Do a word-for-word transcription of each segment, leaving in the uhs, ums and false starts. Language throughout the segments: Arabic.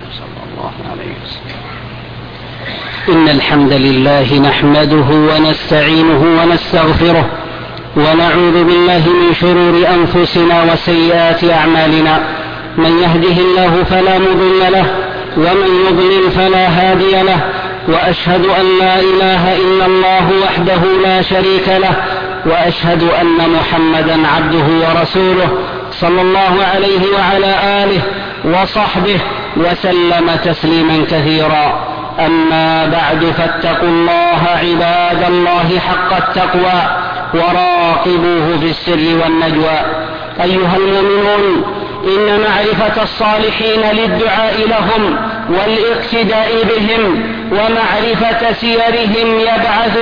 صلى الله عليه وسلم. إن الحمد لله نحمده ونستعينه ونستغفره ونعوذ بالله من شرور أنفسنا وسيئات أعمالنا. من يهده الله فلا مضل له ومن يضلل فلا هادي له، وأشهد أن لا إله إلا الله وحده لا شريك له، وأشهد أن محمدا عبده ورسوله صلى الله عليه وعلى آله وصحبه وسلم تسليما كثيرا. أما بعد، فاتقوا الله عباد الله حق التقوى وراقبوه في السر والنجوى. أيها المؤمنون، إن معرفة الصالحين للدعاء لهم والاقتداء بهم ومعرفة سيرهم يبعث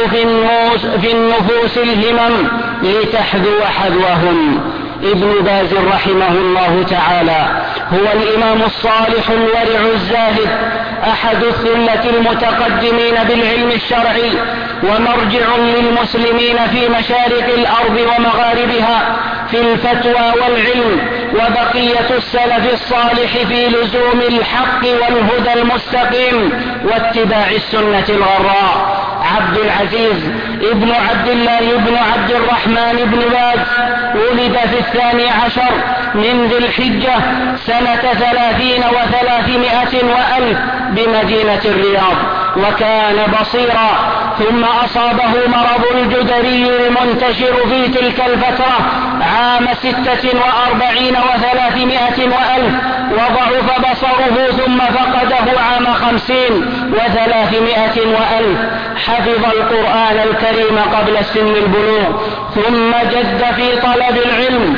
في النفوس الهمم لتحذو حذوهم. ابن باز رحمه الله تعالى هو الإمام الصالح الورع الزاهد، أحد الثلة المتقدمين بالعلم الشرعي، ومرجع للمسلمين في مشارق الأرض ومغاربها في الفتوى والعلم، وبقية السلف الصالح في لزوم الحق والهدى المستقيم واتباع السنة الغراء. عبد العزيز ابن عبد الله ابن عبد الرحمن بن باز ولد في الثاني عشر من ذي الحجة سنة ثلاثين وثلاثمائة وألف بمدينة الرياض، وكان بصيرا، ثم أصابه مرض الجدري المنتشر في تلك الفترة عام ستة وأربعين وثلاثمائة وألف، وضعف بصره ثم فقده عام خمسين وثلاثمائة وألف. حفظ القرآن الكريم قبل سن البلوغ، ثم جد في طلب العلم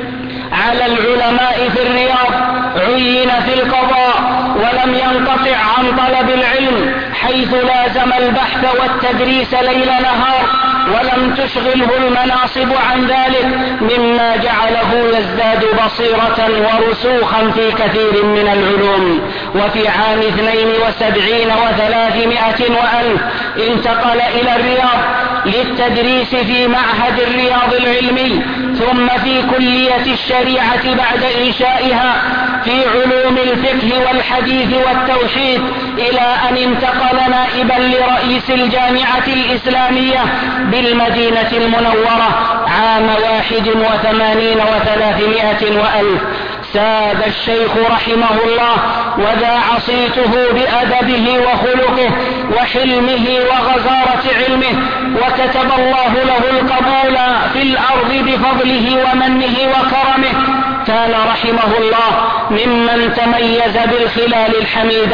على العلماء في الرياض، عين في القضاء، ولم ينقطع عن طلب العلم، حيث لازم البحث والتدريس ليل نهار، ولم تشغله المناصب عن ذلك، مما جعله يزداد بصيرة ورسوخا في كثير من العلوم. وفي عام اثنين وسبعين وثلاثمائة وألف انتقل إلى الرياض للتدريس في معهد الرياض العلمي، ثم في كلية الشريعة بعد إنشائها في علوم الفقه والحديث والتوحيد، إلى أن انتقل نائبا لرئيس الجامعة الإسلامية بالمدينة المنورة عام واحد وثمانين وثلاثمائة وألف. ساد الشيخ رحمه الله وذاع صيته بأدبه وخلقه وحلمه وغزارة علمه، وكتب الله له القبول في الأرض بفضله ومنه وكرمه. كان رحمه الله ممن تميز بالخلال الحميدة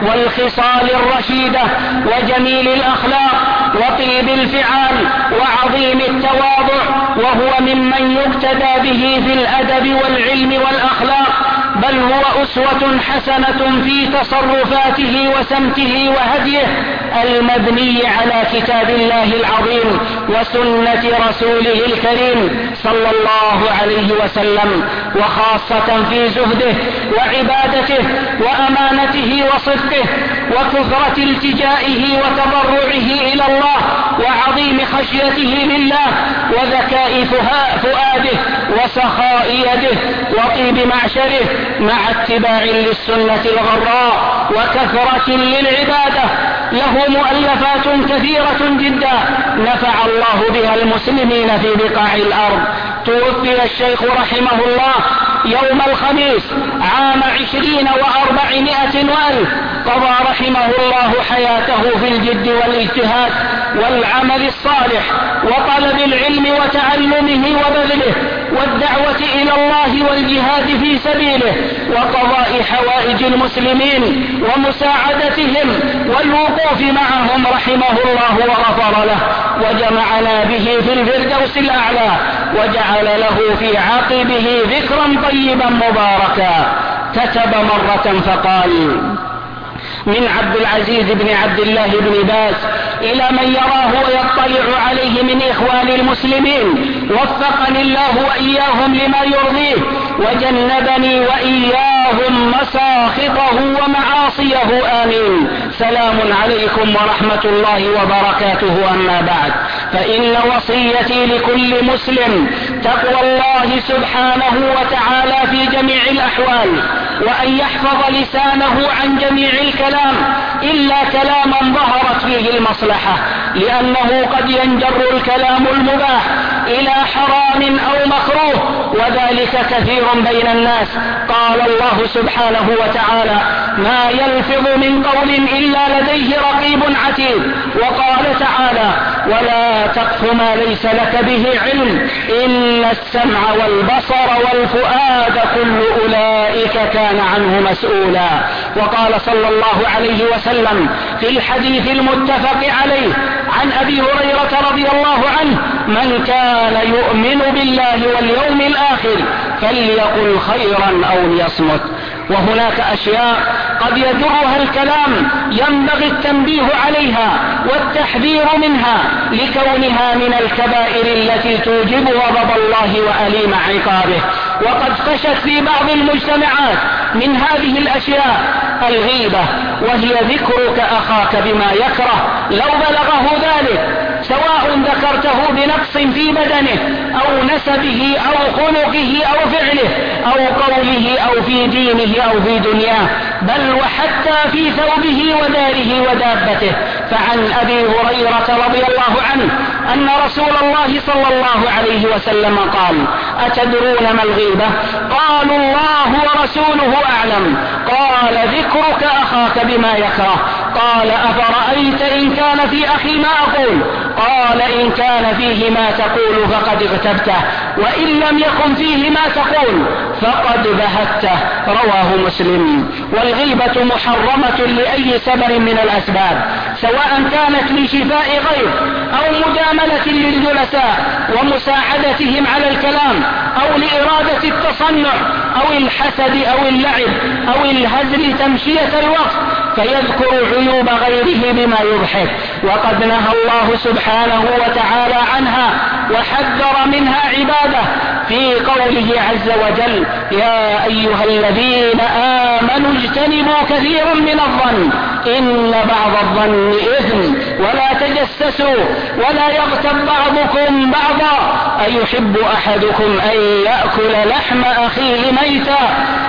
والخصال الرشيدة وجميل الأخلاق وطيب الفعال وعظيم التواضع، وهو ممن يقتدى به في الأدب والعلم والأخلاق، بل هو أسوة حسنة في تصرفاته وسمته وهديه المبني على كتاب الله العظيم وسنة رسوله الكريم صلى الله عليه وسلم، وخاصة في زهده وعبادته وأمانته وصدقه وكثرة التجائه وتضرعه إلى الله وعظيم خشيته لله وذكاء فؤاده وسخاء يده وطيب معشره، مع اتباع للسنة الغراء وكثرة للعبادة. له مؤلفات كثيرة جدا نفع الله بها المسلمين في بقاع الأرض. توفي الشيخ رحمه الله يوم الخميس عام عشرين وأربعمائة وألف. قضى رحمه الله حياته في الجد والاجتهاد والعمل الصالح وطلب العلم وتعلمه وبذله والدعوة إلى الله والجهاد في سبيله وقضاء حوائج المسلمين ومساعدتهم والوقوف معهم رحمه الله وغفر له، وجمعنا به في الفردوس الأعلى، وجعل له في عقبه ذكرا طيبا مباركا. كتب مرة فقال: من عبد العزيز بن عبد الله بن باز إلى من يراه ويطلع عليه من إخوان المسلمين، وفقني الله وإياهم لما يرضيه، وجنبني وإياهم مساخطه ومعاصيه، آمين. سلام عليكم ورحمة الله وبركاته. أما بعد، فإن وصيتي لكل مسلم تقوى الله سبحانه وتعالى في جميع الأحوال، وأن يحفظ لسانه عن جميع الكلام إلا كلاما ظهرت فيه المصلحة، لأنه قد ينجر الكلام المباح إلى حرام أو مكروه، وذلك كثير بين الناس. قال الله سبحانه وتعالى: ما يلفظ من قول إلا لديه رقيب عتيد. وقال تعالى: ولا تقف ما ليس لك به علم إن السمع والبصر والفؤاد كل أولئك كان عنه مسؤولا. وقال صلى الله عليه وسلم في الحديث المتفق عليه عن أبي هريرة رضي الله عنه: من كان يؤمن بالله واليوم الآخر فليقل خيرا أو ليصمت. وهناك أشياء قد يجرها الكلام ينبغي التنبيه عليها والتحذير منها لكونها من الكبائر التي توجب غضب الله وأليم عقابه. وقد فشت في بعض المجتمعات من هذه الأشياء الغيبة، وهي ذكرك أخاك بما يكره لو بلغه ذلك، سواء ذكرته بنقص في بدنه أو نسبه أو خلقه أو فعله أو قوله أو في دينه أو في دنياه، بل وحتى في ثوبه وداره ودابته. فعن أبي هريرة رضي الله عنه أن رسول الله صلى الله عليه وسلم قال: أتدرون ما الغيبة؟ قالوا: الله ورسوله أعلم. قال: ذكرك أخاك بما يكره. قال: أفرأيت إن كان في أخي ما أقول؟ قال: إن كان فيه ما تقول فقد اغتبته، وإن لم يكن فيه ما تقول فقد بهته. رواه مسلم. والغيبة محرمة لأي سبب من الأسباب، سواء كانت لشفاء غير أو مجاملة للجلساء ومساعدتهم على الكلام أو لإرادة التصنع أو الحسد أو اللعب أو الهزل تمشية الوقت، فيذكر عيوب غيره بما يضحك. وقد نهى الله سبحانه وتعالى عنها وحذر منها عباده في قوله عز وجل: يا أيها الذين آمنوا اجتنبوا كثيرا من الظن إن بعض الظن إثم ولا تجسسوا ولا يغتب بعضكم بعضا أيحب أحدكم أن يأكل لحم أخيه ميتا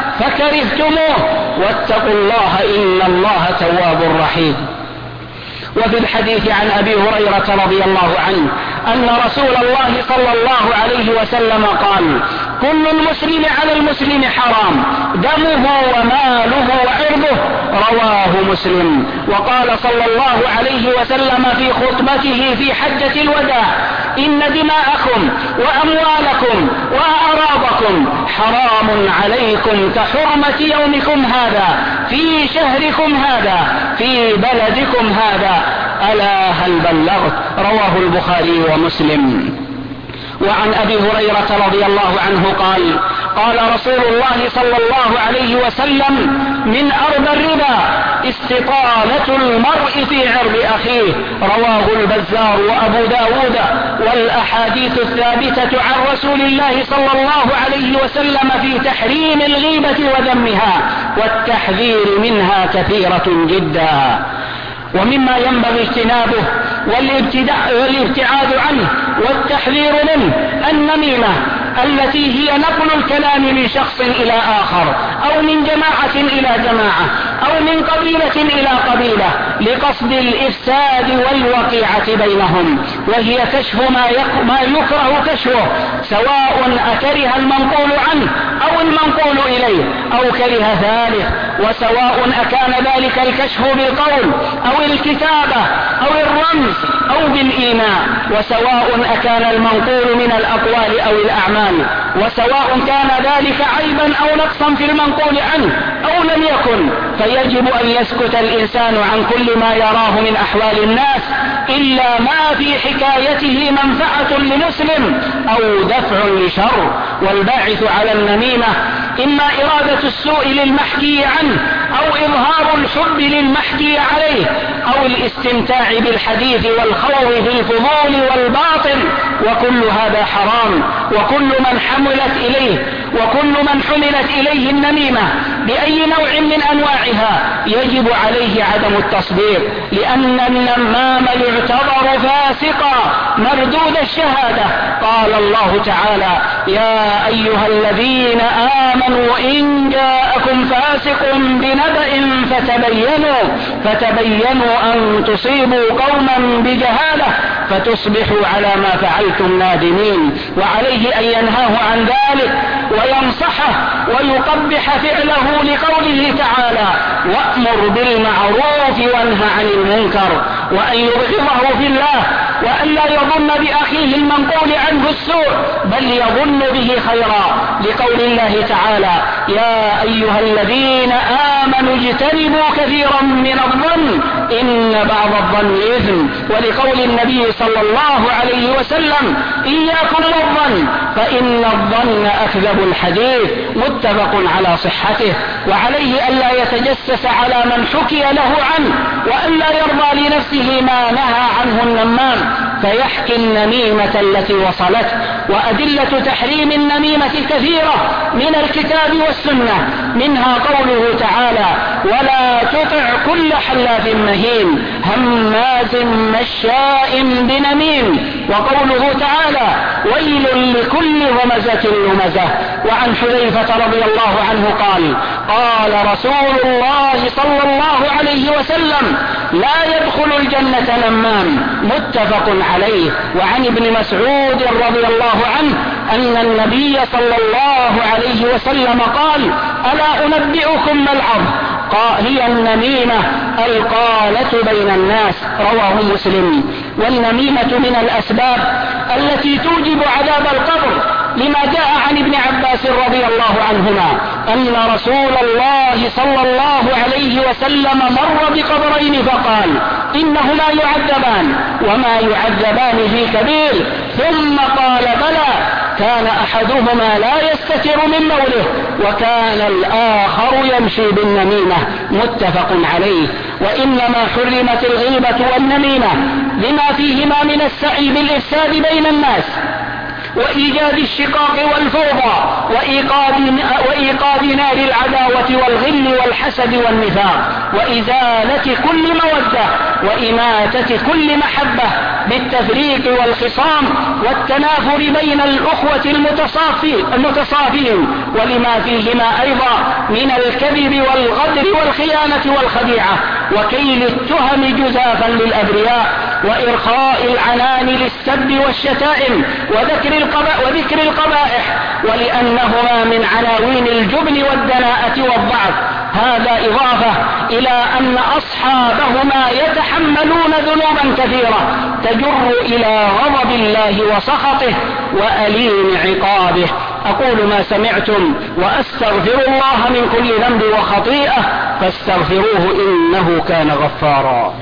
فكرهتموه واتقوا الله إن الله تواب رحيم. وفي الحديث عن أبي هريرة رضي الله عنه أن رسول الله صلى الله عليه وسلم قال: كل المسلم على المسلم حرام دمه وماله وعرضه. رواه مسلم. وقال صلى الله عليه وسلم في خطبته في حجة الوداع: إن دماءكم وأموالكم وأعراضكم حرام عليكم كحرمة يومكم هذا في شهركم هذا في بلدكم هذا، ألا هل بلغت؟ رواه البخاري ومسلم. وعن أبي هريرة رضي الله عنه قال: قال رسول الله صلى الله عليه وسلم: من أربى الربا استطالة المرء في عرض أخيه. رواه البزار وأبو داود. والأحاديث الثابتة عن رسول الله صلى الله عليه وسلم في تحريم الغيبة وذمها والتحذير منها كثيرة جدا. ومما ينبغي اجتنابه والابتعاد عنه والتحذير منه النميمة، التي هي نقل الكلام من شخص إلى آخر أو من جماعة إلى جماعة أو من قبيلة إلى قبيلة لقصد الإفساد والوقيعة بينهم، وهي كشف ما يكره كشفه، سواء أكره المنقول عنه أو المنقول إليه أو كره ذلك، وسواء أكان ذلك الكشف بالقول أو الكتابة أو الرمز أو بالإيماء، وسواء أكان المنقول من الأقوال أو الأعمال، وسواء كان ذلك عيبا أو نقصا في المنقول عنه أو لم يكن، فيجب أن يسكت الإنسان عن كل ما يراه من أحوال الناس إلا ما في حكايته منفعة لمسلم أو دفع لشر. والباعث على النميمة إما إرادة السوء للمحكي عنه أو إظهار الحب للمحكي عليه أو الاستمتاع بالحديث والخوض في الفضول والباطل، وكل هذا حرام. وكل من حملت إليه وكل من حملت إليه النميمة بأي نوع من أنواعها يجب عليه عدم التصديق، لأن النمام يعتبر فاسقا مردود الشهادة. قال الله تعالى: يا أيها الذين آمنوا إن جاءكم فاسق بنبأ فتبينوا فتبينوا أن تصيبوا قوما بجهالة فتصبحوا على ما فعلتم نادمين. وعليه أن ينهاه عن ذلك وينصحه ويقبح فعله لقوله تعالى: وأمر بالمعروف وانه عن المنكر، وأن يبغضه في الله، وأن لا يظن بأخيه المنقول عنه السوء بل يظن به خيرا، لقول الله تعالى: يا أيها الذين آمنوا اجتنبوا كثيرا من الظن إن بعض الظن إثم، ولقول النبي صلى الله عليه وسلم: إياكم والظن فإن الظن أكذب الحديث، متفق على صحته. وعليه ألا يتجسس على من حكي له عنه، وأن لا يرضى لنفسه ما نهى عنه النمام فيحكي النميمة التي وصلته. وأدلة تحريم النميمة كثيرة من الكتاب والسنة، منها قوله تعالى: ولا تطع كل حلاف مهين هماز مشاء بنميم، وقوله تعالى: ويل لكل همزة لمزة. وعن حذيفة رضي الله عنه قال: قال رسول الله صلى الله عليه وسلم: لا يدخل الجنة نمام، متفق عليه. وعن ابن مسعود رضي الله عنه أن النبي صلى الله عليه وسلم قال: ألا أنبئكم ما العظ؟ قال: هي النميمة القالة بين الناس، رواه مسلم. والنميمة من الأسباب التي توجب عذاب القبر، لما جاء عن ابن عباس رضي الله عنهما أن رسول الله صلى الله عليه وسلم مر بقبرين فقال: إنهما يعذبان وما يعذبان في كبير، ثم قال: بلى، كان أحدهما لا يستتر من موله وكان الآخر يمشي بالنميمة، متفق عليه. وإنما حرمت الغيبة والنميمة لما فيهما من السعي بالإفساد بين الناس وإيجاد الشقاق والفوضى وإيقاد, وإيقاد نار العداوة والغل والحسد والنفاق وإزالة كل مودة وإماتة كل محبة بالتفريق والخصام والتنافر بين الأخوة المتصافين، ولما فيهما أيضا من الكذب والغدر والخيانة والخديعة وكيل التهم جزافا للأبرياء وإرخاء العنان للسب والشتائم وذكر وذكر القبائح، ولأنهما من عناوين الجبن والدناءة والضعف. هذا إضافة إلى أن أصحابهما يتحملون ذنوبا كثيرة تجر إلى غضب الله وسخطه وأليم عقابه. أقول ما سمعتم وأستغفر الله من كل ذنب وخطيئة فاستغفروه إنه كان غفارا.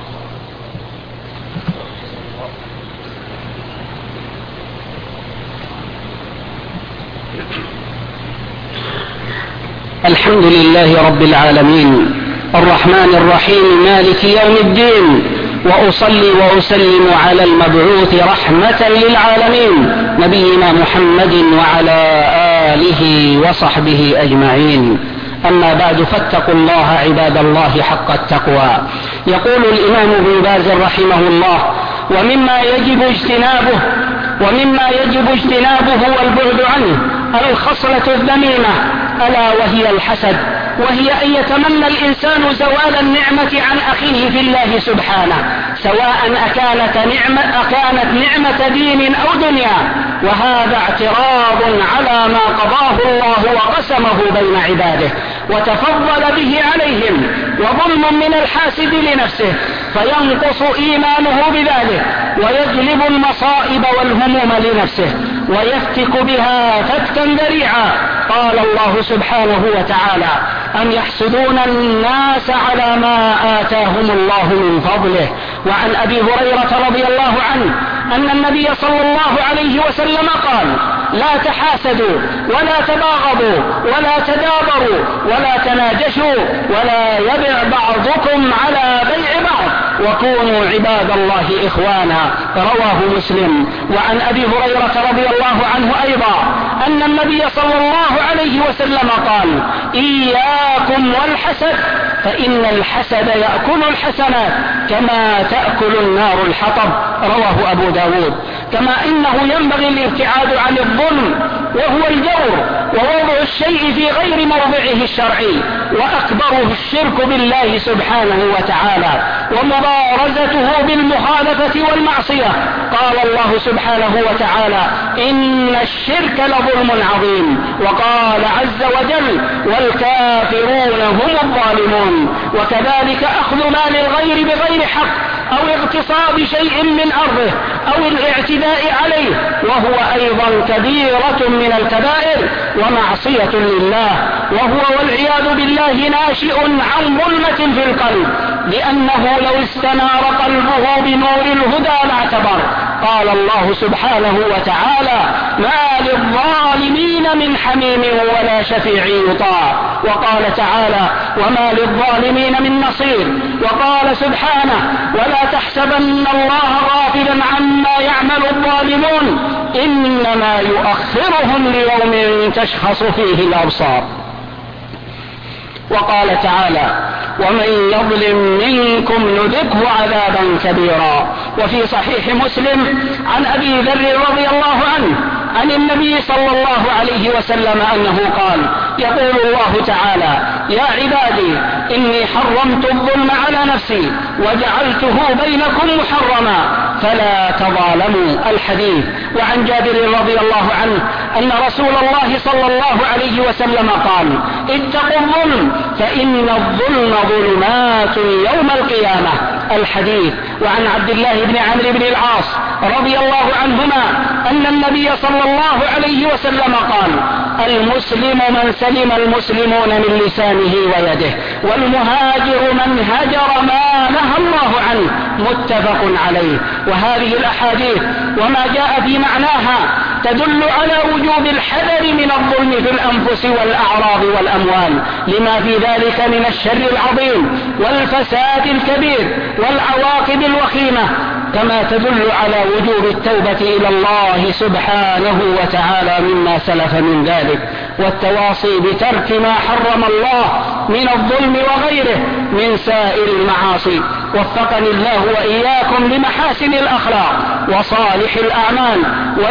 الحمد لله رب العالمين الرحمن الرحيم مالك يوم الدين، وأصلي وأسلم على المبعوث رحمة للعالمين نبينا محمد وعلى آله وصحبه أجمعين. أما بعد، فاتقوا الله عباد الله حق التقوى. يقول الإمام ابن باز رحمه الله: ومما يجب اجتنابه ومما يجب اجتنابه والبعد عنه الخصلة الذميمة، ألا وهي الحسد، وهي أن يتمنى الإنسان زوال النعمة عن أخيه في الله سبحانه، سواء أكانت نعمة, أكانت نعمة دين أو دنيا، وهذا اعتراض على ما قضاه الله وقسمه بين عباده وتفضل به عليهم، وظلم من الحاسد لنفسه، فينقص إيمانه بذلك ويجلب المصائب والهموم لنفسه ويفتك بها فتكا ذريعا. قال الله سبحانه وتعالى: أم يحسدون الناس على ما آتاهم الله من فضله. وعن أبي هريرة رضي الله عنه أن النبي صلى الله عليه وسلم قال: لا تحاسدوا ولا تباغضوا ولا تدابروا ولا تناجشوا ولا يبع بعضكم على بيع بعض وكونوا عباد الله إخوانا، رواه مسلم. وعن أبي هريرة رضي الله عنه أيضا أن النبي صلى الله عليه وسلم قال: إياكم والحسد، فإن الحسد يأكل الحسنات كما تأكل النار الحطب. رواه أبو داود. كما إنه ينبغي الابتعاد عن الظلم وهو الجور ووضع الشيء في غير موضعه الشرعي، وأكبره الشرك بالله سبحانه وتعالى ومبارزته بالمخالفة والمعصية. قال الله سبحانه وتعالى: إن الشرك لظلم عظيم. وقال عز وجل: والكافرون هم الظالمون. وكذلك أخذ مال الغير بغير حق أو اغتصاب شيء من أرضه أو الاعتداء عليه، وهو أيضا كبيرة من الكبائر ومعصية لله، وهو والعياذ بالله ناشئ عن ظلمة في القلب، لأنه لو استنار قلبه بنور الهدى لاعتبر. قال الله سبحانه وتعالى: ما للظالمين من حميم ولا شفيع يطاع. وقال تعالى: وما للظالمين من نصير. وقال سبحانه: ولا تحسبن الله غافلا عما يعمل الظالمون إنما يؤخرهم ليوم تشخص فيه الأبصار. وقال تعالى: ومن يظلم منكم نذقه عذابا كبيرا. وفي صحيح مسلم عن أبي ذر رضي الله عنه عن النبي صلى الله عليه وسلم أنه قال: يقول الله تعالى: يا عبادي إني حرمت الظلم على نفسي وجعلته بينكم محرما فلا تظالموا. الحديث. وعن جابر رضي الله عنه أن رسول الله صلى الله عليه وسلم قال: اتقوا الظلم فإن الظلم ظلمات يوم القيامة. الحديث. وعن عبد الله بن عمرو بن العاص رضي الله عنهما أن النبي صلى الله عليه وسلم قال: المسلم من سلم المسلمون من لسانه ويده، والمهاجر من هجر ما نهى الله عنه. متفق عليه. وهذه الأحاديث وما جاء في معناها تدل على وجوب الحذر من الظلم في الأنفس والأعراض والأموال، لما في ذلك من الشر العظيم والفساد الكبير والعواقب الوخيمة، كما تدل على وجوب التوبة إلى الله سبحانه وتعالى مما سلف من ذلك، والتواصي بترك ما حرم الله من الظلم وغيره من سائر المعاصي. وفقني الله وإياكم لمحاسن الأخلاق وصالح الأعمال،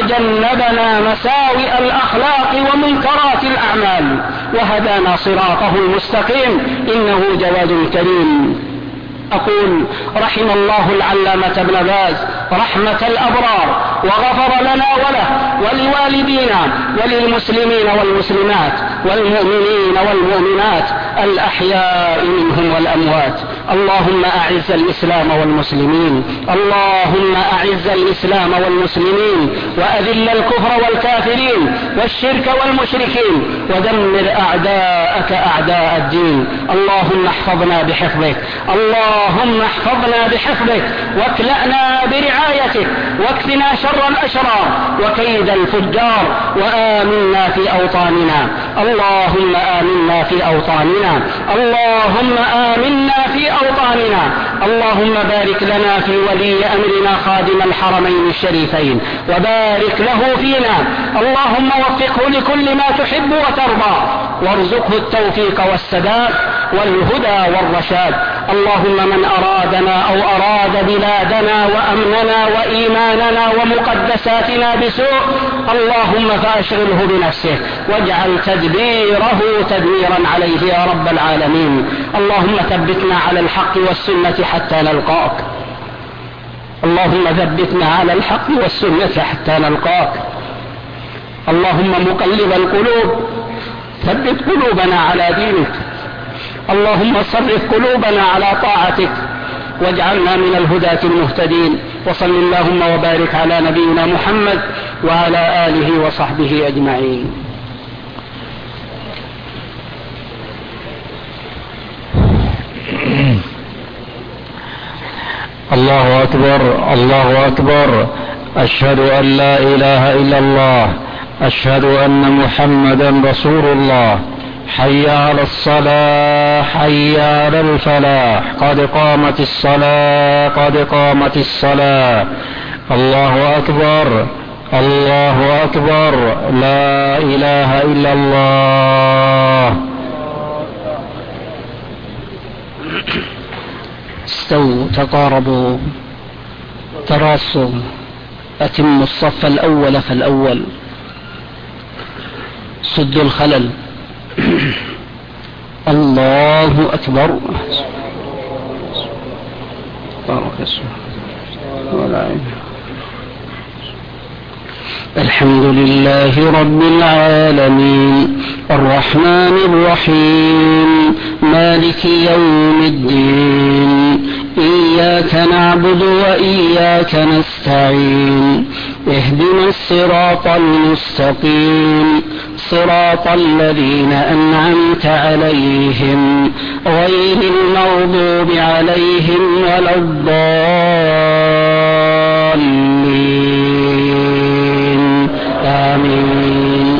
وجنبنا مساوئ الأخلاق ومنكرات الأعمال، وهدانا صراطه المستقيم، إنه جواد كريم. أقول: رحم الله العلامة ابن باز رحمة الأبرار، وغفر لنا وله ولوالدينا وللمسلمين والمسلمات والمؤمنين والمؤمنات الأحياء منهم والأموات. اللهم أعز الإسلام والمسلمين، اللهم أعز الإسلام والمسلمين، وأذل الكفر والكافرين والشرك والمشركين، ودمر أعداءك أعداء الدين. اللهم احفظنا بحفظك، اللهم احفظنا بحفظك، واكلأنا برعايتك، واكفنا شر الأشرار وكيد الفجار، وآمنا في أوطاننا. اللهم آمنا في أوطاننا، اللهم آمنا في أوطاننا. اللهم بارك لنا في ولي أمرنا خادم الحرمين الشريفين، وبارك له فينا. اللهم وفقه لكل ما تحب وترضى، وارزقه التوفيق والسداد والهدى والرشاد. اللهم من أرادنا أو أراد بلادنا وأمننا وإيماننا ومقدساتنا بسوء، اللهم فأشغله بنفسه، واجعل تدبيره تدميرا عليه يا رب العالمين. اللهم ثبتنا على الحق والسنة حتى نلقاك، اللهم ثبتنا على الحق والسنة حتى نلقاك. اللهم مقلب القلوب ثبت قلوبنا على دينك، اللهم صرف قلوبنا على طاعتك، واجعلنا من الهداة المهتدين. وصل اللهم وبارك على نبينا محمد وعلى آله وصحبه أجمعين. الله أكبر، الله أكبر. أشهد أن لا إله إلا الله، أشهد أن محمدا رسول الله. حي على الصلاة، حي على الفلاح، قد قامت الصلاة، قد قامت الصلاة. الله أكبر، الله أكبر. لا إله إلا الله. استووا تقاربوا تراصوا أتموا الصف الأول فالأول سدوا الخلل. الله أكبر. الحمد لله رب العالمين الرحمن الرحيم مالك يوم الدين إياك نعبد وإياك نستعين اهدنا الصراط المستقيم صراط الذين أنعمت عليهم غير المغضوب عليهم ولا الضالين آمين.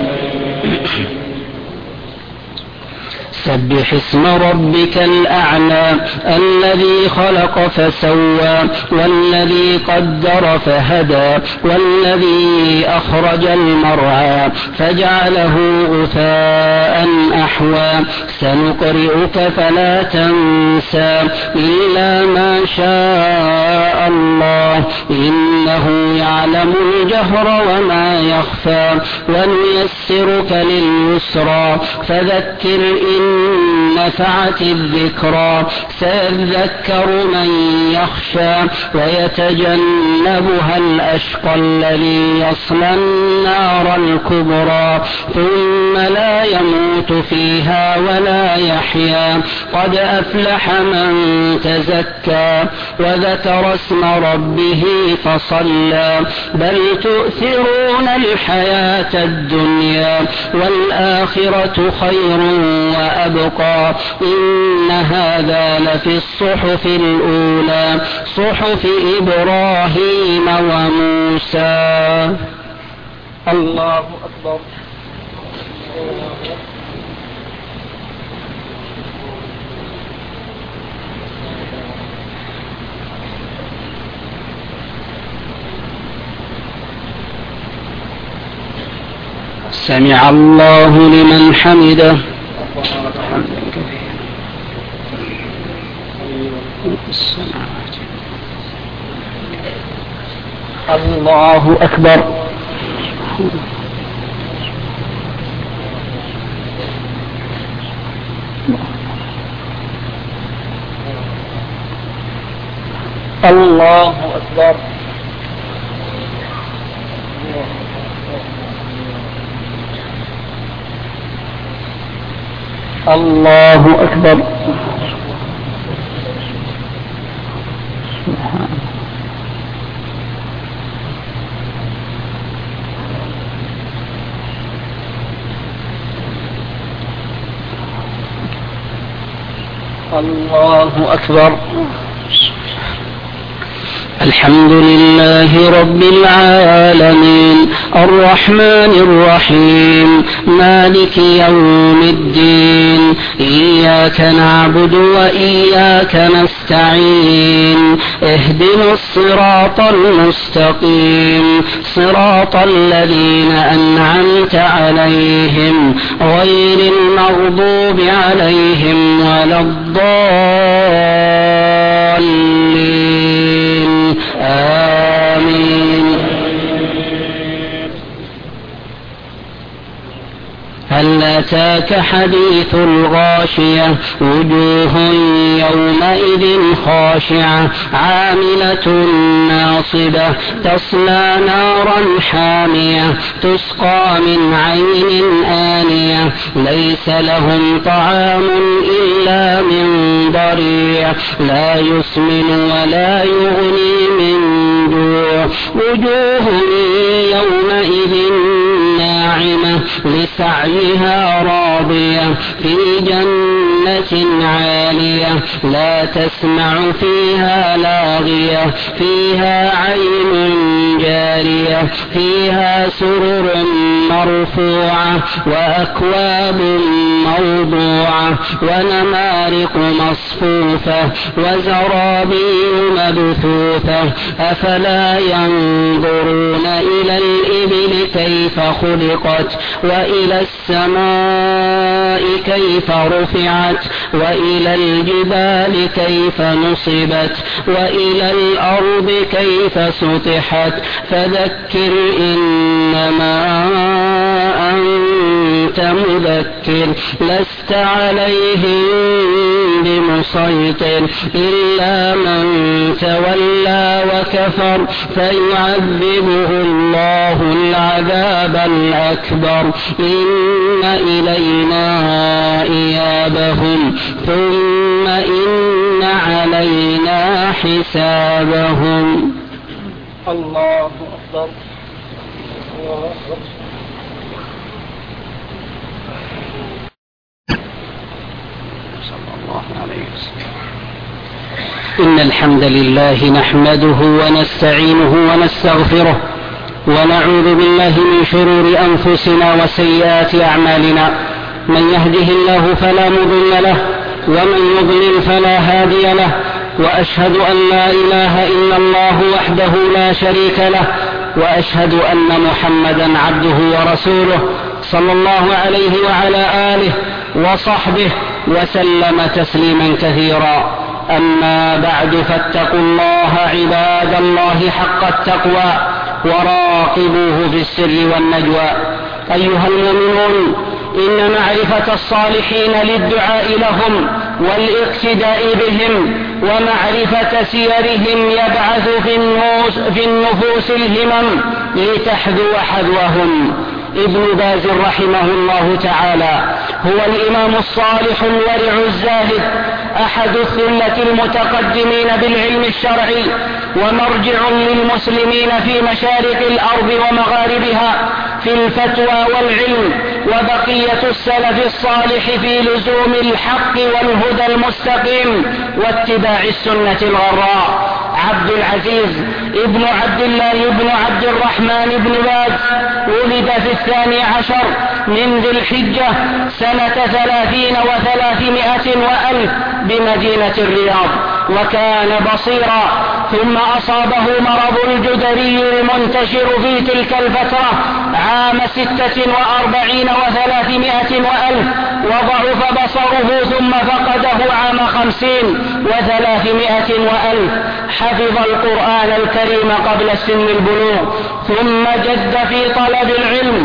سبح اسم ربك الأعلى الذي خلق فسوى والذي قدر فهدى والذي أخرج المرعى فجعله غثاء أحوى سنقرئك فلا تنسى إلا ما شاء الله إنه يعلم الجهر وما يخفى ونيسرك لليسرى فذكر إن نفعت الذكرى سيذكر من يخشى ويتجنبها الأشقى الذي يصلى النار الكبرى ثم لا يموت فيها ولا يحيا قد أفلح من تزكى وذكر اسم ربه فصلى بل تؤثرون الحياة الدنيا والآخرة خير وأبقى إن هذا لفي الصحف الأولى صحف إبراهيم وموسى. الله أكبر. سمع الله لمن حمده. الله أكبر. الله أكبر. الله أكبر. الله أكبر. الحمد لله رب العالمين الرحمن الرحيم مالك يوم الدين إياك نعبد وإياك نستعين اهدنا الصراط المستقيم صراط الذين أنعمت عليهم غير المغضوب عليهم ولا الضالين آمين. هل أتاك حديث الغاشية وجوه يومئذ خاشعة عاملة ناصبة تصلى نارا حامية تسقى من عين آنية ليس لهم طعام إلا من ضريع لا يسمن ولا يغني من جوع وجوه يومئذ ناعمة لسعيها راضية في جنة جنة عالية لا تسمع فيها لاغية فيها عين جارية فيها سرر مرفوعة وأكواب موضوعة ونمارق مصفوفة وزرابي مبثوثة أفلا ينظرون إلى الإبل كيف خلقت وإلى السماء كيف رفعت وإلى الجبال كيف نصبت وإلى الأرض كيف سطحت فذكر إنما أنت مذكر لست عليهم بمسيطر إلا من تولى وكفر فيعذبه الله العذاب الأكبر إن إلينا إيابهم ثم إن علينا حسابهم. الله أكبر. الله أكبر. صلى الله عليه وسلم. إن الحمد لله نحمده ونستعينه ونستغفره ونعوذ بالله من شرور أنفسنا وسيئات أعمالنا من يهده الله فلا مضل له ومن يضلل فلا هادي له وأشهد أن لا إله إلا الله وحده لا شريك له وأشهد أن محمدا عبده ورسوله صلى الله عليه وعلى آله وصحبه وسلم تسليما كثيرا. أما بعد فاتقوا الله عباد الله حق التقوى وراقبوه في السر والنجوى. أيها المؤمنون إن معرفة الصالحين للدعاء لهم والاقتداء بهم ومعرفة سيرهم يبعث في النفوس الهمم لتحذو حذوهم. ابن باز رحمه الله تعالى هو الإمام الصالح الورع الزاهد أحد الثلة المتقدمين بالعلم الشرعي ومرجع للمسلمين في مشارق الأرض ومغاربها في الفتوى والعلم، وبقية السلف الصالح في لزوم الحق والهدى المستقيم واتباع السنة الغراء. عبد العزيز ابن عبد الله ابن عبد الرحمن بن باز ولد في الثاني عشر من ذي الحجة سنة ثلاثين وثلاثمائة وألف بمدينة الرياض، وكان بصيرا ثم أصابه مرض الجدري المنتشر في تلك الفترة عام ستة وأربعين وثلاثمائة وألف، وضعف بصره ثم فقده عام خمسين وثلاثمائة وألف. حفظ القرآن الكريم قبل سن البلوغ ثم جد في طلب العلم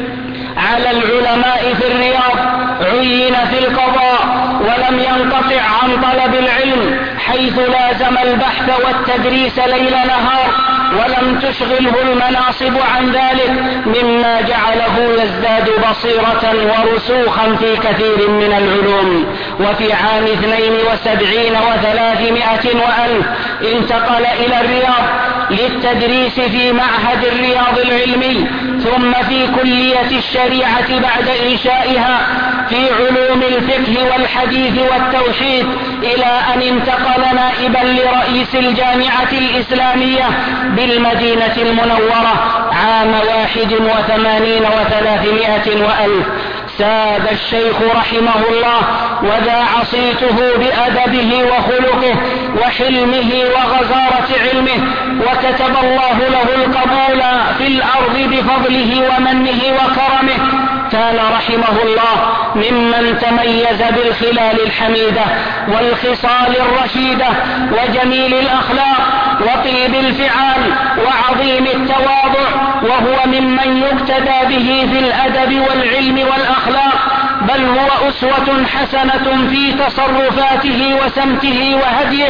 على العلماء في الرياض، عين في القضاء ولم ينقطع عن طلب العلم حيث لازم البحث والتدريس ليل نهار، ولم تشغله المناصب عن ذلك مما جعله يزداد بصيرة ورسوخا في كثير من العلوم. وفي عام اثنين وسبعين وثلاثمائة وألف انتقل إلى الرياض للتدريس في معهد الرياض العلمي ثم في كلية الشريعة بعد إنشائها في علوم الفقه والحديث والتوحيد، إلى أن انتقل نائبا لرئيس الجامعة الإسلامية بالمدينة المنورة عام واحد وثمانين وثلاثمائة وألف. ساد الشيخ رحمه الله وذاع صيته بأدبه وخلقه وحلمه وغزارة علمه، وكتب الله له القبول في الأرض بفضله ومنه وكرمه. كان رحمه الله ممن تميز بالخلال الحميدة والخصال الرشيدة وجميل الأخلاق وطيب الفعال وعظيم التواضع، وهو ممن يقتدى به في الأدب والعلم والأخلاق، بل هو أسوة حسنة في تصرفاته وسمته وهديه.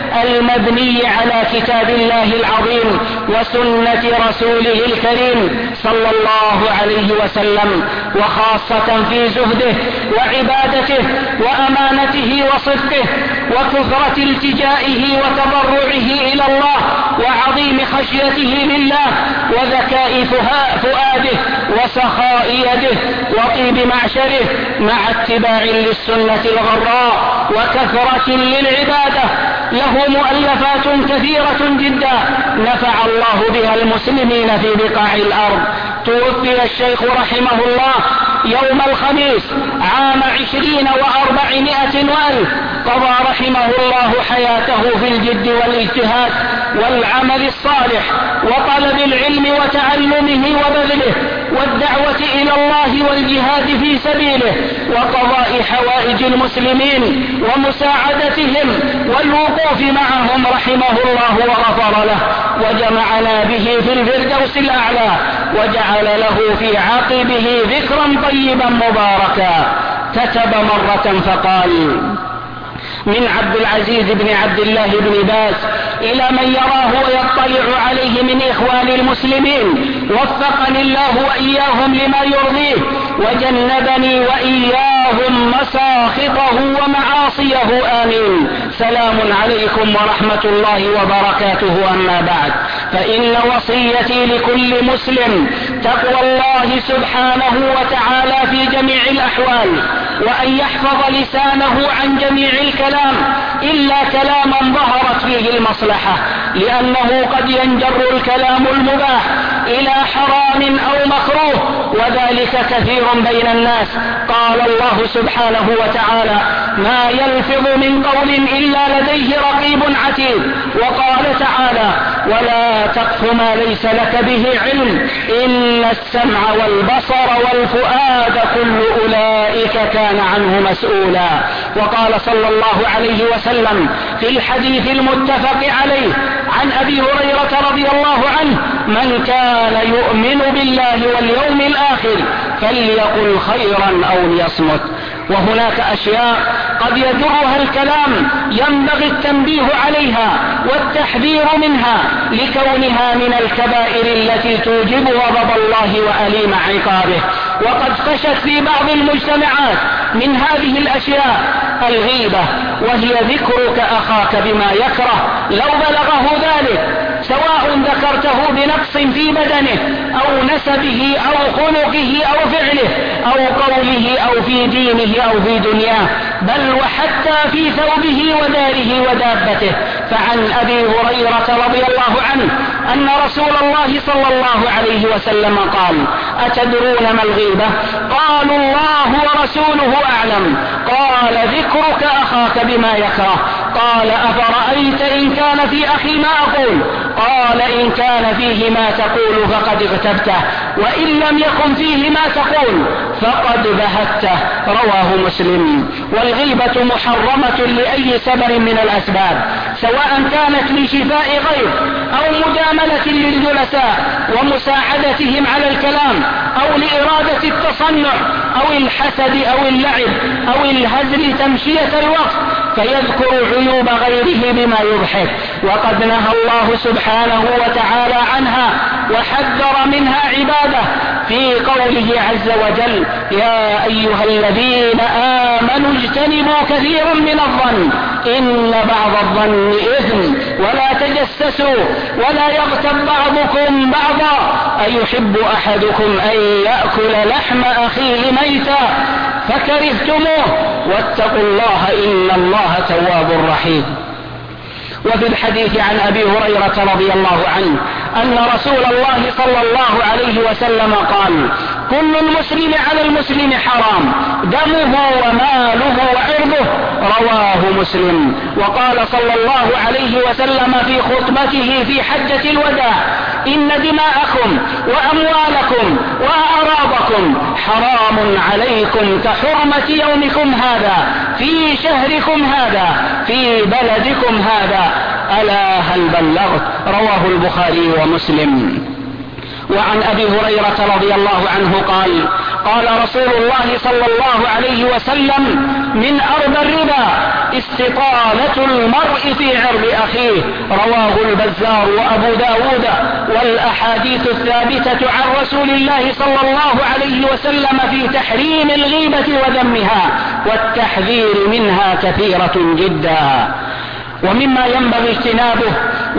المبني على كتاب الله العظيم وسنة رسوله الكريم صلى الله عليه وسلم، وخاصة في زهده وعبادته وأمانته وصدقه وكثرة التجائه وتضرعه إلى الله وعظيم خشيته لله وذكاء فؤاده وسخاء يده وطيب معشره، مع اتباع للسنة الغراء وكثرة للعبادة. له مؤلفات كثيرة جدا نفع الله بها المسلمين في بقاع الأرض. توفي الشيخ رحمه الله يوم الخميس عام عشرين وأربعمائة وألف. قضى رحمه الله حياته في الجد والاجتهاد والعمل الصالح وطلب العلم وتعلمه وبذله والدعوة إلى الله والجهاد في سبيله وقضاء حوائج المسلمين ومساعدتهم والوقوف معهم رحمه الله وغفر له، وجمعنا به في الفردوس الأعلى وجعل له في عقبه ذكرا طيبا مباركا. كتب مرة فقال: من عبد العزيز بن عبد الله بن باز إلى من يراه ويطلع عليه من إخوان المسلمين: وفقني الله وإياهم لما يرضيه وجنبني وإياهم مساخطه ومعاصيه، آمين. سلام عليكم ورحمة الله وبركاته. أما بعد، فإن وصيتي لكل مسلم تقوى الله سبحانه وتعالى في جميع الأحوال، وأن يحفظ لسانه عن جميع الكلام إلا كلاما ظهرت فيه المصلحة، لأنه قد ينجر الكلام المباح إلى حرام أو مكروه، وذلك كثير بين الناس. قال الله سبحانه وتعالى: ما يلفظ من قول إلا لديه رقيب عتيد. وقال تعالى: ولا تقف ما ليس لك به علم إن السمع والبصر والفؤاد كل أولئك كان عنه مسؤولا. وقال صلى الله عليه وسلم في الحديث المتفق عليه عن أبي هريرة رضي الله عنه: من كان يؤمن بالله واليوم الآخر فليقل خيرا أو ليصمت. وهناك أشياء قد يجرها الكلام ينبغي التنبيه عليها والتحذير منها لكونها من الكبائر التي توجب غضب الله وأليم عقابه. وقد فشت في بعض المجتمعات من هذه الأشياء الغيبة، وهي ذكرك أخاك بما يكره لو بلغه ذلك، سواء ذكرته بنقص في بدنه أو نسبه أو خلقه أو فعله أو قوله أو في دينه أو في دنياه، بل وحتى في ثوبه وداره ودابته. فعن أبي هريرة رضي الله عنه أن رسول الله صلى الله عليه وسلم قال: أتدرون ما الغيبة؟ قالوا: الله ورسوله أعلم. قال: ذكرك أخاك بما يكره. قال: أفرأيت إن كان في أخي ما أقول؟ قال: إن كان فيه ما تقول فقد اغتبته، وإن لم يكن فيه ما تقول فقد بهته. رواه مسلم. والغيبة محرمة لأي سبب من الأسباب، سواء كانت لشفاء غير أو مجاملة للجلساء ومساعدتهم على الكلام أو لإرادة التصنع أو الحسد أو اللعب أو الهزل تمشية الوقت، فيذكر عيوب غيره بما يضحك. وقد نهى الله سبحانه وتعالى عنها وحذر منها عباده في قوله عز وجل: يا أيها الذين آمنوا اجتنبوا كثيرا من الظن إن بعض الظن إثم ولا تجسسوا ولا يغتب بعضكم بعضا أيحب أحدكم أن يأكل لحم أخيه ميتا فكرهتموه واتقوا الله إن الله تواب رحيم. وفي الحديث عن أبي هريرة رضي الله عنه أن رسول الله صلى الله عليه وسلم قال: كل المسلم على المسلم حرام، دمه وماله وعرضه. رواه مسلم. وقال صلى الله عليه وسلم في خطبته في حجة الوداع: إن دماءكم وأموالكم وأعراضكم حرام عليكم كحرمة يومكم هذا في شهركم هذا في بلدكم هذا، ألا هل بلغت؟ رواه البخاري ومسلم. وعن أبي هريرة رضي الله عنه قال قال رسول الله صلى الله عليه وسلم: من أربى الربا استطالة المرء في عرض أخيه. رواه البزار وأبو داود. والأحاديث الثابتة عن رسول الله صلى الله عليه وسلم في تحريم الغيبة وذمها والتحذير منها كثيرة جدا. ومما ينبغي اجتنابه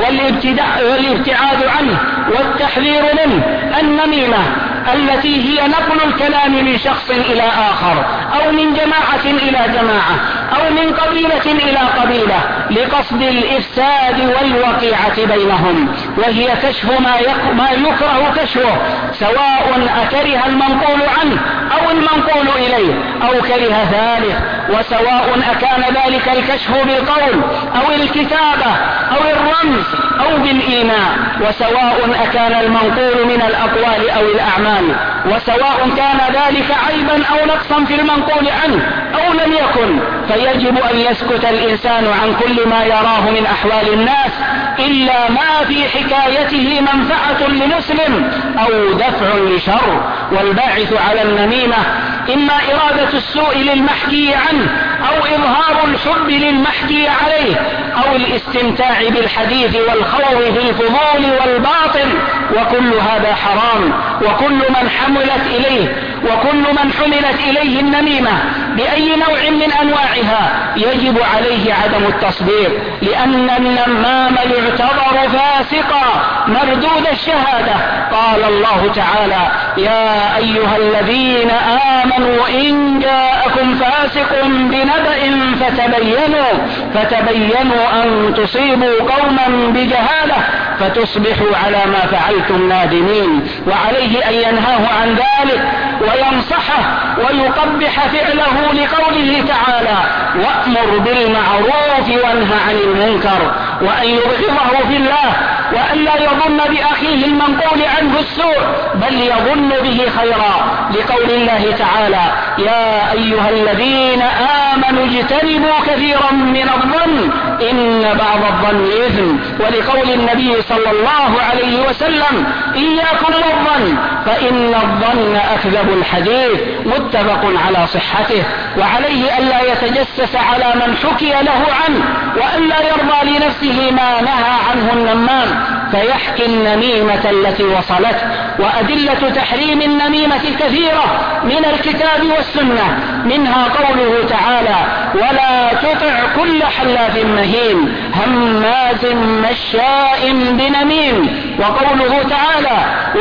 والابتعاد عنه والتحذير منه النميمة، التي هي نقل الكلام من شخص إلى آخر، أو من جماعة إلى جماعة، أو من قبيلة إلى قبيلة، لقصد الإفساد والوقيعة بينهم، وهي كشف ما يكره كشفه، سواء أكره المنقول عنه أو المنقول إليه أو كره ذلك، وسواء أكان ذلك الكشف بالقول أو الكتابة أو الرمز أو بالإيماء، وسواء أكان المنقول من الأقوال أو الأعمال، وسواء كان ذلك عيبا أو نقصا في المنقول عنه أو لم يكن، فيجب أن يسكت الإنسان عن كل ما يراه من أحوال الناس إلا ما في حكايته منفعة لمسلم أو دفع لشر. والباعث على النميمة إما إرادة السوء للمحكي عنه، أو إظهار الحب للمحكي عليه، أو الاستمتاع بالحديث والخوض في الفضول والباطل، وكل هذا حرام. وكل من حملت إليه وكل من حملت إليه النميمة بأي نوع من أنواعها يجب عليه عدم التصديق، لأن النمام يعتبر فاسقا مردود الشهادة. قال الله تعالى: يا أيها الذين آمنوا إن جاءكم فاسق بنبأ فتبينوا فتبينوا أن تصيبوا قوما بجهالة فتصبحوا على ما فعلتم نادمين. وعليه أن ينهاه عن ذلك وينصحه ويقبح فعله لقوله تعالى: وأمر بالمعروف وانهى عن المنكر، وأن يبغضه في الله، وأن لا يظن بأخيه المنقول عنه السوء بل يظن به خيرا، لقول الله تعالى: يا أيها الذين آمنوا اجتنبوا كثيرا من الظن إن بعض الظن إثم، ولقول النبي صلى الله عليه وسلم: إياكم والظن فإن الظن أكذب الحديث. متفق على صحته. وعليه ألا يتجسس على من حكي له عنه، وألا يرضى لنفسه ما نهى عنه النمام فيحكي النميمة التي وصلته. وأدلة تحريم النميمة كثيرة من الكتاب والسنة، منها قوله تعالى: ولا تطع كل حلاف مهين هماز مشاء بنميم، وقوله تعالى: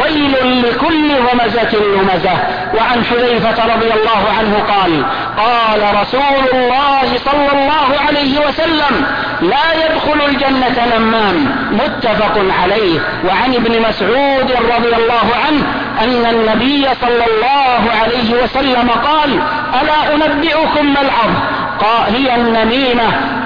ويل لكل همزة لمزة. وعن حذيفة رضي الله عنه قال: قال رسول الله صلى الله عليه وسلم: لا يدخل الجنة نمام. متفق عليه. وعن ابن مسعود رضي الله عنه أن النبي صلى الله عليه وسلم قال: ألا أنبئكم ما العظ؟ هي النميمة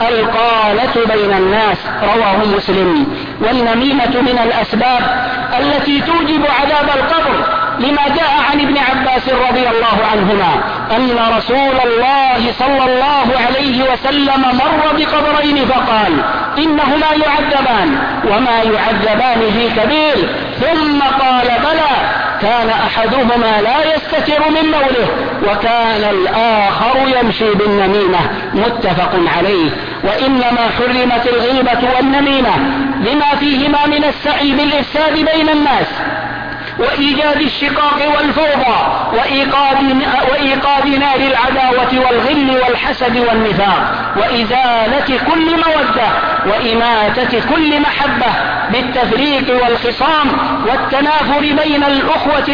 القالة بين الناس. رواه مسلم. والنميمة من الأسباب التي توجب عذاب القبر، لما جاء عن ابن عباس رضي الله عنهما أن رسول الله صلى الله عليه وسلم مر بقبرين فقال: إنهما يعذبان وما يعذبان في كبير، ثم قال: بلى، كان أحدهما لا يستتر من موله وكان الآخر يمشي بالنميمة. متفق عليه. وإنما حرمت الغيبة والنميمة لما فيهما من السعي بالإفساد بين الناس وإيجاد الشقاق والفوضى وإيقاد, وإيقاد نار العداوة والغل والحسد والنفاق وإزالة كل مودة وإماتة كل محبة بالتفريق والخصام والتنافر بين الأخوة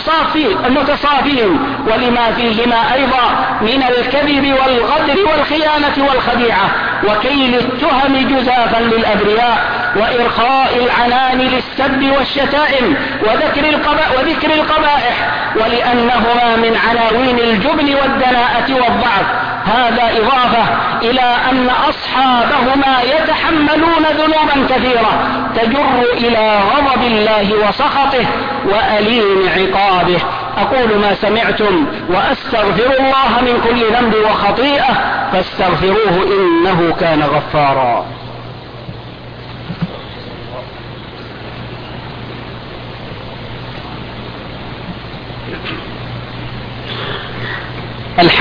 المتصافين، ولما فيهما أيضا من الكذب والغدر والخيانة والخديعة وكيل التهم جزافا للأبرياء وإرخاء العنان للسب والشتائم وذكر وذكر القبائح، ولأنهما من عناوين الجبن والدناءة والضعف. هذا إضافة إلى أن أصحابهما يتحملون ذنوبا كثيرة تجر إلى غضب الله وسخطه وأليم عقابه. أقول ما سمعتم وأستغفر الله من كل ذنب وخطيئة فاستغفروه إنه كان غفارا.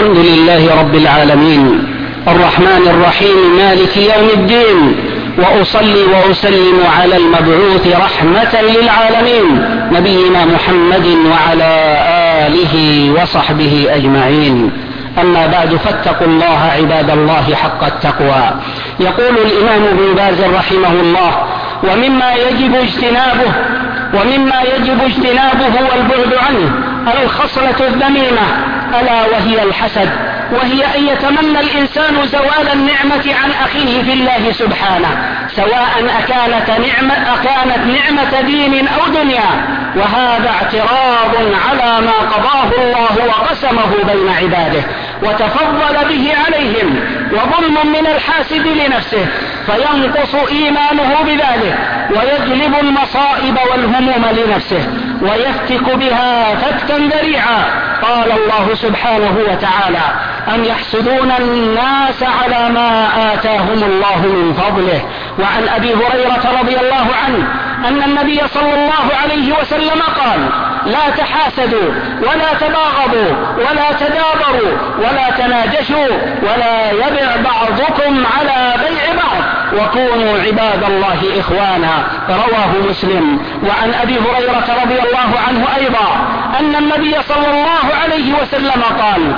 الحمد لله رب العالمين الرحمن الرحيم مالك يوم الدين، وأصلي وأسلم على المبعوث رحمة للعالمين نبينا محمد وعلى آله وصحبه أجمعين. أما بعد، فاتقوا الله عباد الله حق التقوى. يقول الإمام ابن باز رحمه الله: ومما يجب اجتنابه ومما يجب اجتنابه والبعد عنه الخصلة الذميمة، ألا وهي الحسد، وهي أن يتمنى الإنسان زوال النعمة عن أخيه في الله سبحانه، سواء أكانت نعمة, أكانت نعمة دين أو دنيا، وهذا اعتراض على ما قضاه الله وقسمه بين عباده وتفضل به عليهم، وظلم من الحاسد لنفسه، فينقص إيمانه بذلك ويجلب المصائب والهموم لنفسه ويفتك بها فتكا ذريعا. قال الله سبحانه وتعالى: أم يحسدون الناس على ما آتاهم الله من فضله. وعن أبي هريرة رضي الله عنه أن النبي صلى الله عليه وسلم قال: لا تحاسدوا ولا تباغضوا ولا تدابروا ولا تناجشوا ولا يبع بعضكم على بيع بعض وكونوا عباد الله إخوانا. رواه مسلم. وعن أبي هريرة رضي الله عنه أيضا أن النبي صلى الله عليه وسلم قال: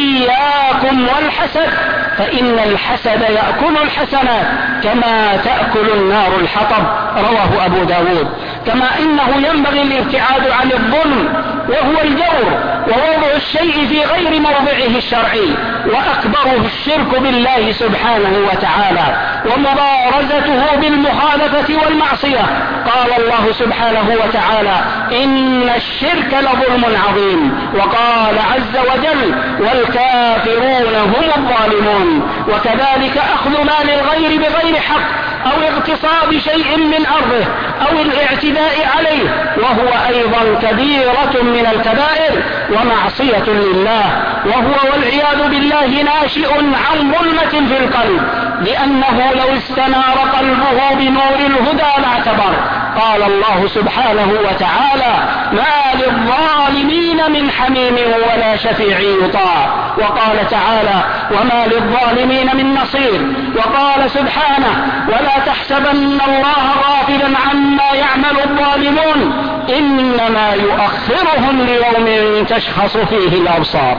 إياكم والحسد، فإن الحسد يأكل الحسنات كما تأكل النار الحطب. رواه أبو داود. كما إنه ينبغي الابتعاد عن الظلم، وهو الجور ووضع الشيء في غير موضعه الشرعي، وأكبره الشرك بالله سبحانه وتعالى ومبارزته بالمخالفة والمعصية. قال الله سبحانه وتعالى: إن الشرك لظلم عظيم. وقال عز وجل: والكافرون هم الظالمون. وكذلك أخذ مال الغير بغير حق أو اغتصاب شيء من أرضه أو الاعتداء عليه، وهو أيضا كبيرة من الكبائر ومعصية لله، وهو والعياذ بالله ناشئ عن ظلمة في القلب، لأنه لو استنار قلبه بنور الهدى لاعتبر. قال الله سبحانه وتعالى: ما للظالمين من حميم ولا شفيع يطاع. وقال تعالى: وما للظالمين من نصير. وقال سبحانه: ولا تحسبن الله غافلا عما يعمل الظالمون إنما يؤخرهم ليوم تشخص فيه الأبصار.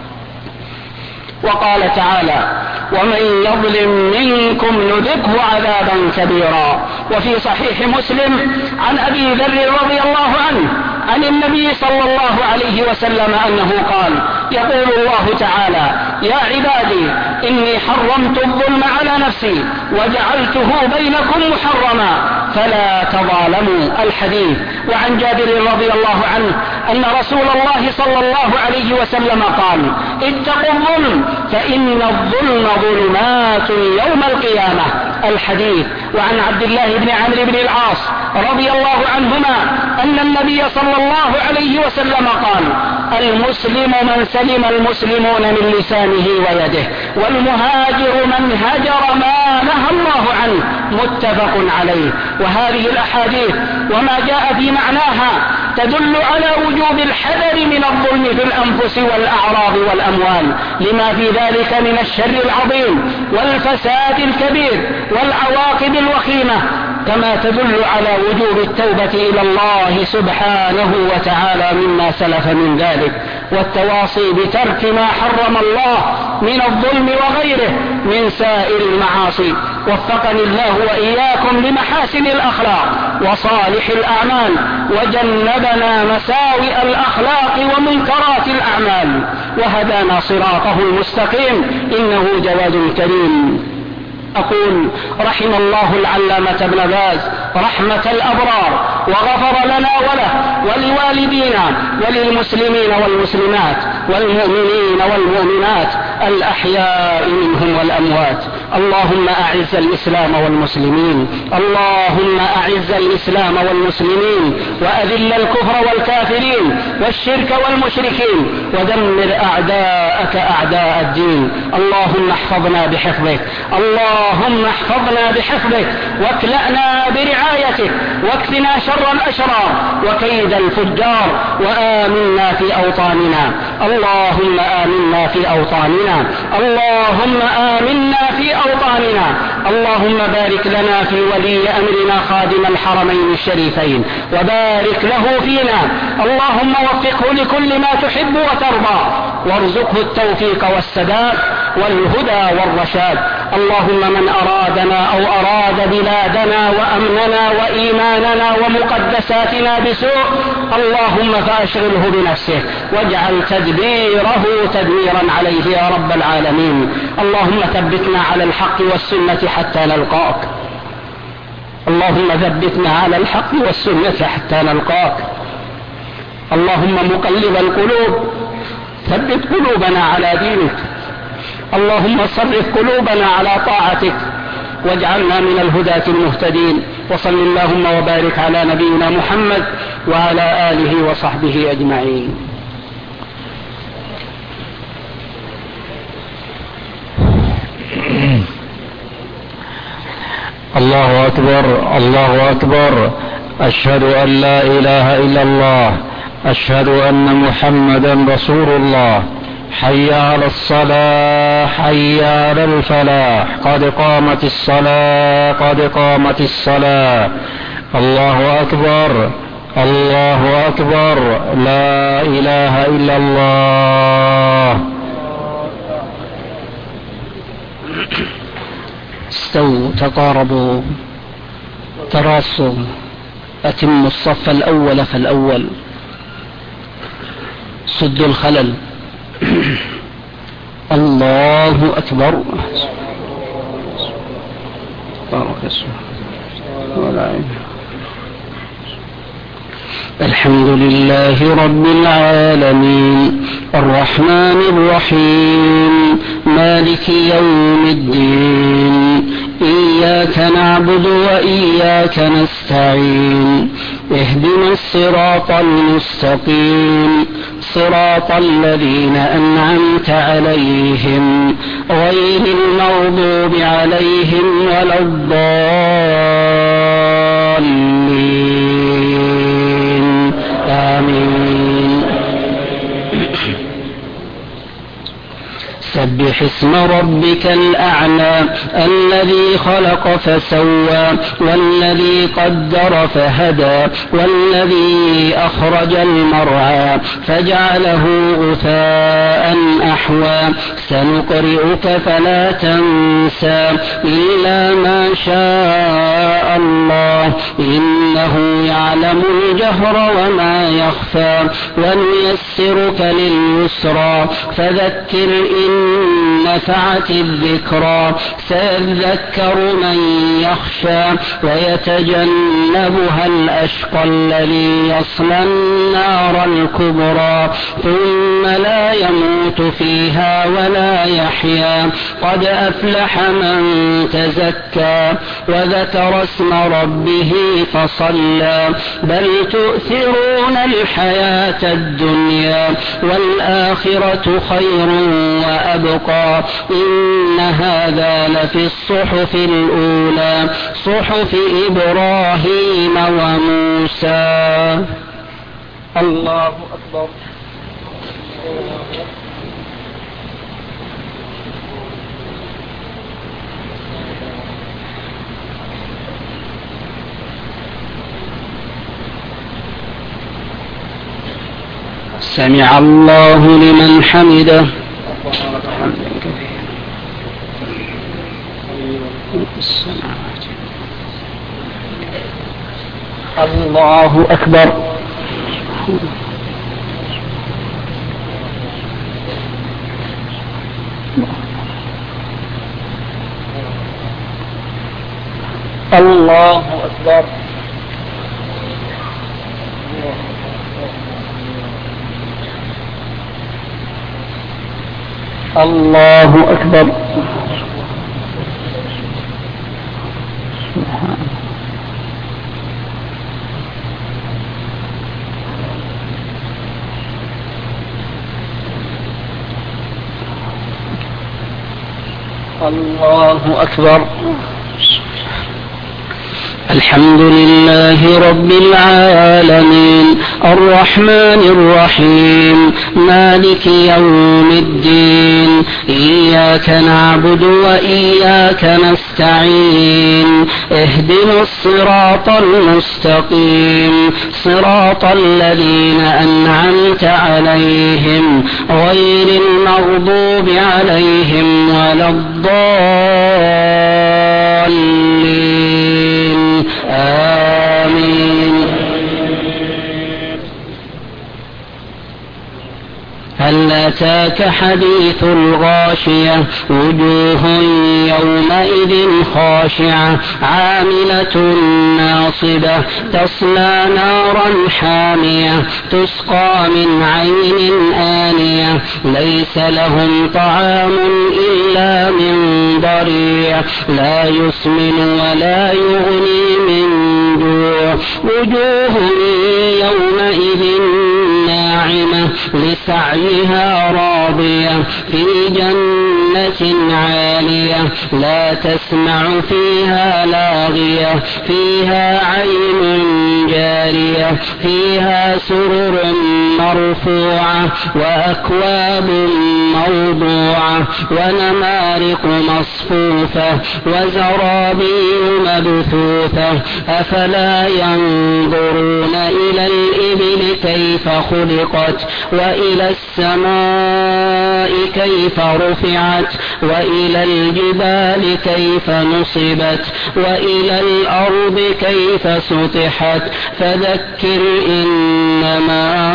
وقال تعالى: ومن يظلم منكم نذقه عذابا كبيرا. وفي صحيح مسلم عن أبي ذر رضي الله عنه عن النبي صلى الله عليه وسلم أنه قال: يقول الله تعالى: يا عبادي إني حرمت الظلم على نفسي وجعلته بينكم محرما فلا تظالموا. الحديث. وعن جابر رضي الله عنه أن رسول الله صلى الله عليه وسلم قال: اتقوا الظلم فإن الظلم ظلمات يوم القيامة. الحديث. وعن عبد الله بن عمرو بن العاص رضي الله عنهما أن النبي صلى الله عليه وسلم قال: المسلم من سلم المسلمون من لسانه ويده، والمهاجر من هجر ما نهى الله عنه. متفق عليه. وهذه الأحاديث وما جاء في معناها تدل على وجوب الحذر من الظلم في الأنفس والأعراض والأموال، لما في ذلك من الشر العظيم والفساد الكبير والعواقب الوخيمة، كما تدل على وجوب التوبة إلى الله سبحانه وتعالى مما سلف من ذلك، والتواصي بترك ما حرم الله من الظلم وغيره من سائر المعاصي. وفقني الله وإياكم لمحاسن الأخلاق وصالح الأعمال، وجنبنا مساوئ الأخلاق ومنكرات الأعمال، وهدانا صراطه المستقيم، إنه جواد كريم. أقول: رحم الله العلامة ابن باز رحمة الأبرار، وغفر لنا وله ولوالدينا وللمسلمين والمسلمات والمؤمنين والمؤمنات الأحياء منهم والأموات. اللهم أعز الإسلام والمسلمين اللهم أعز الإسلام والمسلمين وأذل الكفر والكافرين والشرك والمشركين ودمر أعداءك أعداء الدين. اللهم احفظنا بحفظك اللهم احفظنا بحفظك واكلأنا برعايتك واكفنا شر الأشرار وكيد الفجار وآمنا في أوطاننا. اللهم آمنا في أوطاننا اللهم آمنا في أوطاننا. اللهم بارك لنا في ولي أمرنا خادم الحرمين الشريفين وبارك له فينا. اللهم وفقه لكل ما تحب وترضى وارزقه التوفيق والسداد والهدى والرشاد. اللهم من أرادنا أو أراد بلادنا وأمننا وإيماننا ومقدساتنا بسوء اللهم فأشغله بنفسه واجعل تدبيره تدميرا عليه يا رب العالمين. اللهم ثبتنا على الحق والسنة حتى نلقاك اللهم ثبتنا على الحق والسنة حتى نلقاك. اللهم مقلب القلوب ثبت قلوبنا على دينك. اللهم صرف قلوبنا على طاعتك واجعلنا من الهداة المهتدين. وصل اللهم وبارك على نبينا محمد وعلى آله وصحبه أجمعين. الله أكبر الله أكبر. أشهد أن لا إله إلا الله. أشهد أن محمدا رسول الله. حي على الصلاة حي على الفلاح قد قامت الصلاة قد قامت الصلاة. الله أكبر الله أكبر. لا إله إلا الله. استووا تقاربوا تراصوا أتموا الصف الأول فالأول سدوا الخلل. الله أكبر. الحمد لله رب العالمين الرحمن الرحيم مالك يوم الدين إياك نعبد وإياك نستعين اهدنا الصراط المستقيم صراط الذين أنعمت عليهم غير المغضوب عليهم ولا الضالين آمين. سبح اسم ربك الأعلى الذي خلق فسوى والذي قدر فهدى والذي أخرج المرعى فجعله غثاء أحوى. سنقرئك فلا تنسى إلا ما شاء الله إنه يعلم الجهر وما يخفى. ونيسرك لليسرى فذكر إن نفعت الذكرى سيذكر من يخشى ويتجنبها الأشقى الذي يصلى النار الكبرى ثم لا يموت فيها ولا يحيا. قد أفلح من تزكى وذكر اسم ربه فصلى بل تؤثرون الحياة الدنيا والآخرة خير وأبقى. إن هذا لفي الصحف الأولى صحف إبراهيم وموسى. الله أكبر. سمع الله لمن حمده. الله أكبر. الله أكبر. الله أكبر. الله أكبر. الحمد لله رب العالمين الرحمن الرحيم مالك يوم الدين إياك نعبد وإياك نستعين اهدنا الصراط المستقيم صراط الذين أنعمت عليهم غير المغضوب عليهم ولا الضالين آمين. هل أتاك حديث الغاشية وجوه يومئذ خاشعة عاملة ناصبة تصلى نارا حامية تسقى من عين آنية ليس لهم طعام إلا من ضريع لا يسمن ولا يغني من جوع وجوه يومئذ ناعمة لسعيها راضية في جنة عالية لا تسمع فيها لاغية فيها عين جارية فيها سرر مرفوعة وأكواب موضوعة ونمارق مصفوفة وزرابي مبثوثة أفلا ينظرون إلى الإبل كيف خلقت وإلى السماء كيف رفعت وإلى الجبال كيف نصبت وإلى الأرض كيف سطحت فذكر إنما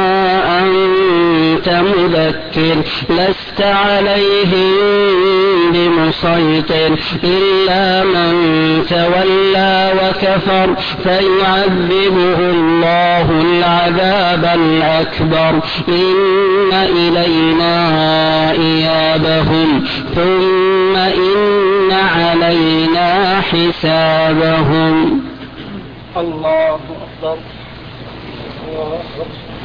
أنت مذكر لست عليهم بمسيطر إلا من تولى وكفر فيعذبه الله العذاب الأكبر إن إلينا إيابهم ثم إن علينا حسابهم. الله أكبر. الله أكبر.